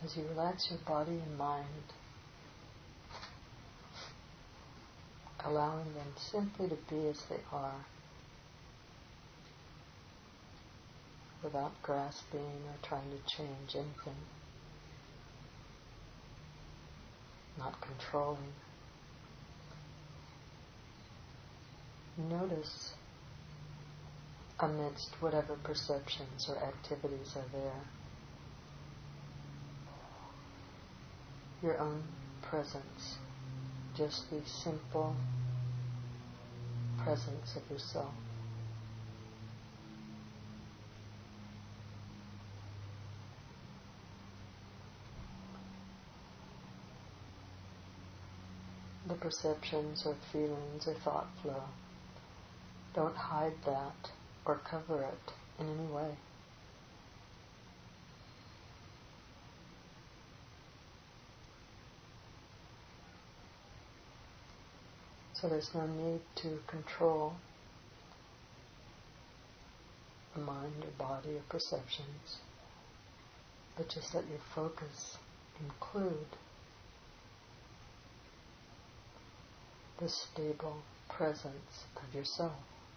As you relax your body and mind, allowing them simply to be as they are, without grasping or trying to change anything, not controlling. Notice amidst whatever perceptions or activities are there, your own presence, just the simple presence of yourself. The perceptions or feelings or thought flow, don't hide that or cover it in any way. So there's no need to control the mind or body or perceptions, but just let your focus include the stable presence of yourself.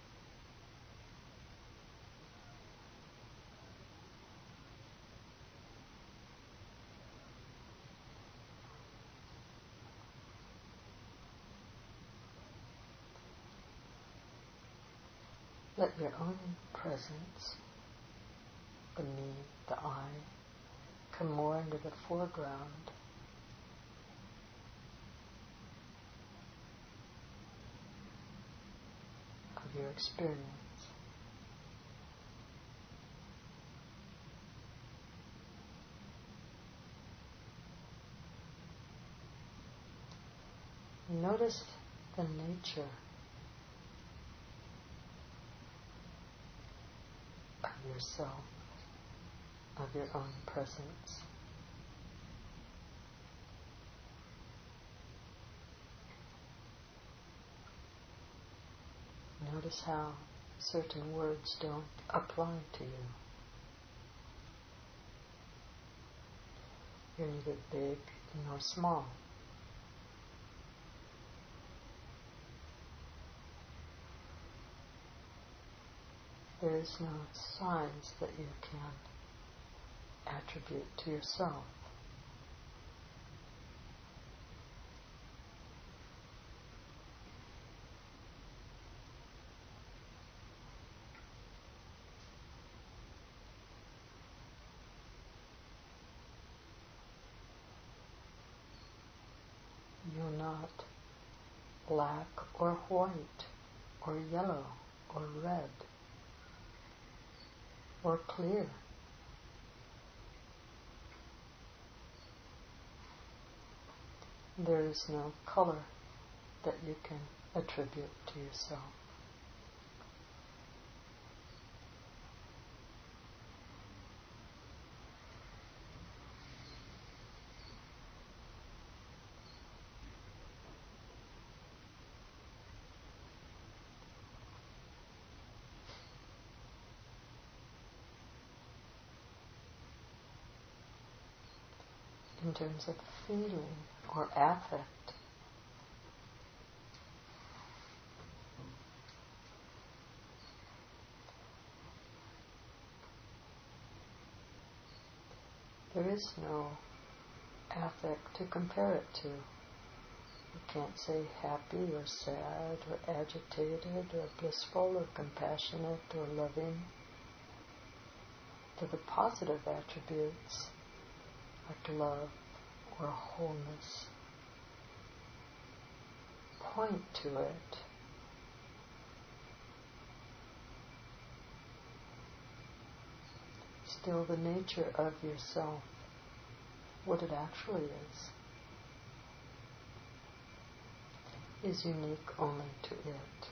Let your own presence beneath the eye come more into the foreground. Of your experience. Notice the nature of yourself, of your own presence. Notice how certain words don't apply to you. You're neither big nor small. There is no size that you can attribute to yourself. You're not black or white or yellow or red or clear. There is no color that you can attribute to yourself. In terms of feeling or affect, there is no affect to compare it to. You can't say happy or sad or agitated or blissful or compassionate or loving. To the positive attributes like love or wholeness, point to it. Still, the nature of yourself, what it actually is unique only to it.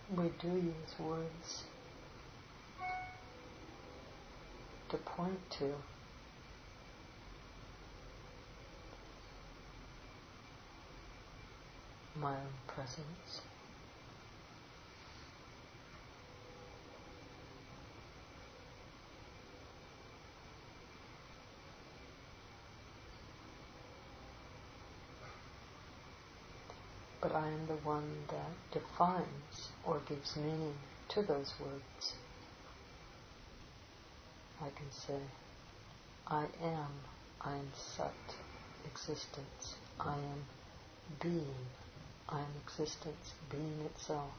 we do use words to point to my own presence. But I am the one that defines or gives meaning to those words. I can say, I am Sat, existence, I am being, I am existence, being itself.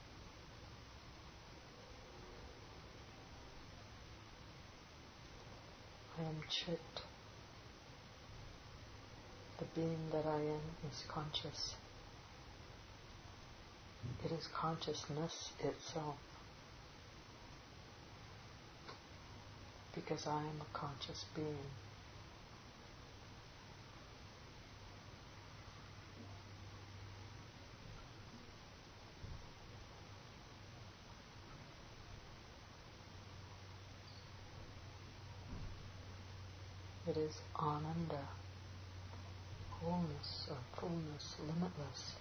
I am Chit. The being that I am is conscious. It is consciousness itself. Because I am a conscious being. It is Ananda, wholeness or fullness, limitless.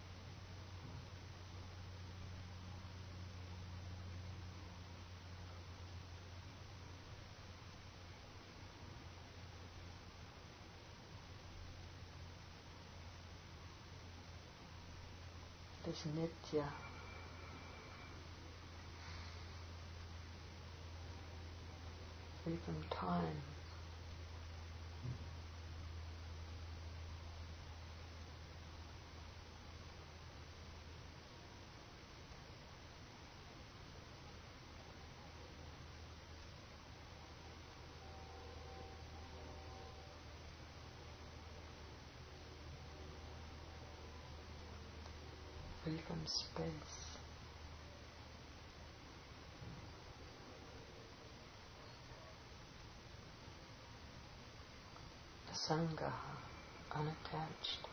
It is Nitya. Free from time. Free from space. Asangaha, unattached,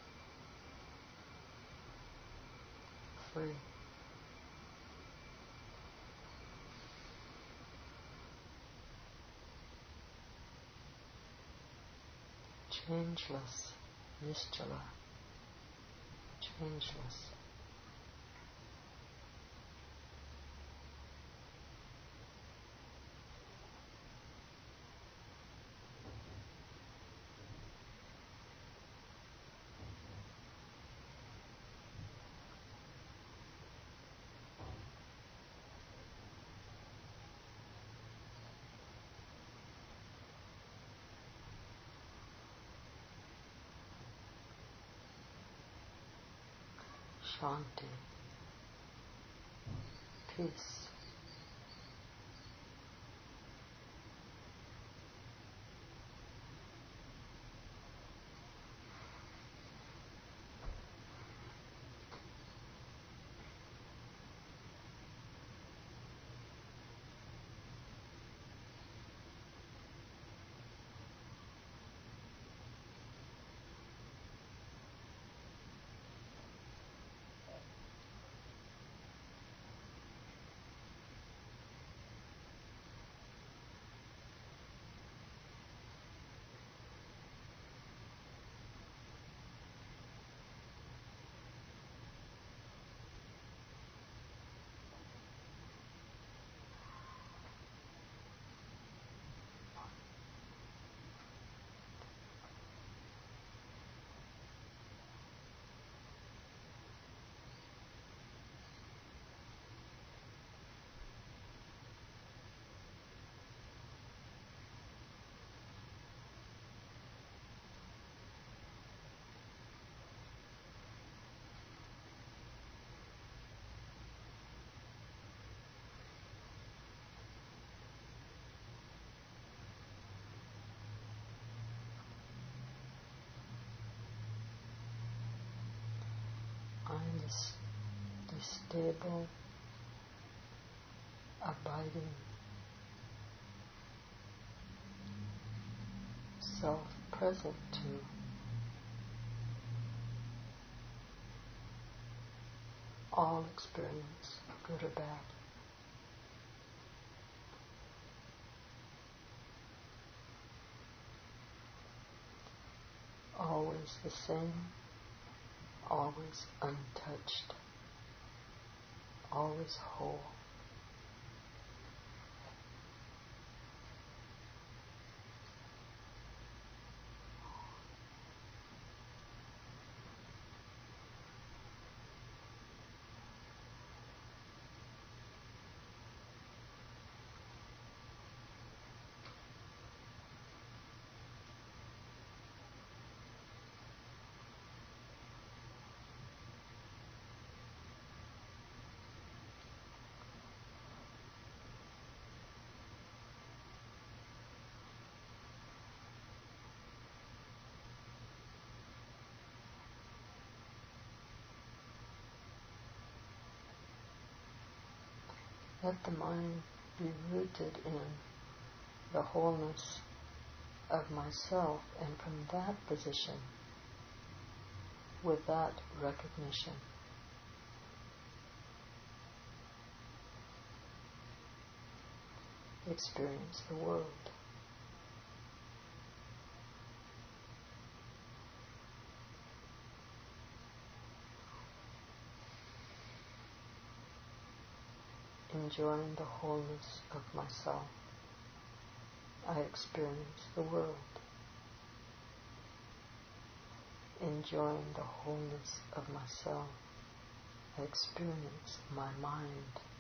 free. Changeless, Nischala, changeless. Shanti, peace. I am the stable, abiding, self-present to all experience, good or bad. Always the same, always untouched, always whole. Let the mind be rooted in the wholeness of myself, and from that position, with that recognition, experience the world. Enjoying the wholeness of myself, I experience the world. Enjoying the wholeness of myself, I experience my mind.